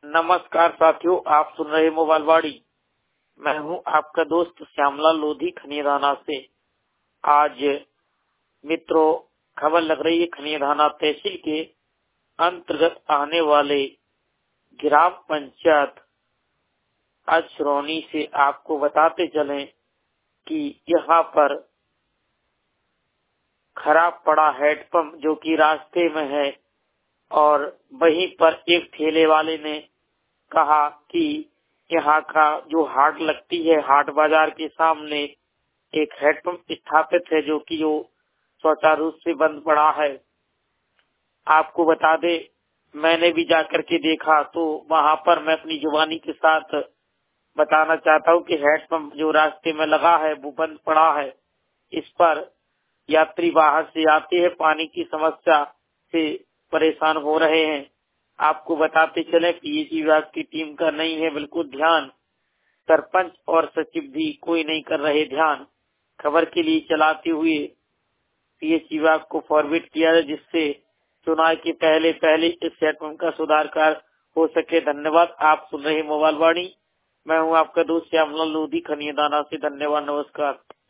नमस्कार साथियों, आप सुन रहे मोबाइल वाड़ी। मैं हूं आपका दोस्त श्यामलाल लोधी खनियाधाना से। आज मित्रों, खबर लग रही है खनियाधाना तहसील के अंतर्गत आने वाले ग्राम पंचायत अछरौनी से आपको बताते चलें कि यहाँ पर खराब पड़ा हैंडपंप जो कि रास्ते में है, और वहीं पर एक ठेले वाले ने कहा कि यहाँ का जो हाट लगती है, हाट बाजार के सामने एक हैंडपंप स्थापित है जो कि सुचारू रूप से बंद पड़ा है। आपको बता दे, मैंने भी जाकर के देखा तो वहाँ पर मैं अपनी जुबानी के साथ बताना चाहता हूँ कि हैंडपंप जो रास्ते में लगा है वो बंद पड़ा है। इस पर यात्री बाहर से आते हैं, पानी की समस्या से परेशान हो रहे हैं। आपको बताते चले पीएचई विभाग की टीम का नहीं है बिल्कुल ध्यान, सरपंच और सचिव भी कोई नहीं कर रहे ध्यान। खबर के लिए चलाते हुए पीएचई विभाग को फॉरवर्ड किया है, जिससे चुनाव के पहले पहले इस हैंडपंप का सुधार कार्य हो सके। धन्यवाद। आप सुन रहे मोबाइल वाणी। मैं हूं आपका दोस्त श्यामलाल लोधी खनियाधाना से। धन्यवाद, नमस्कार।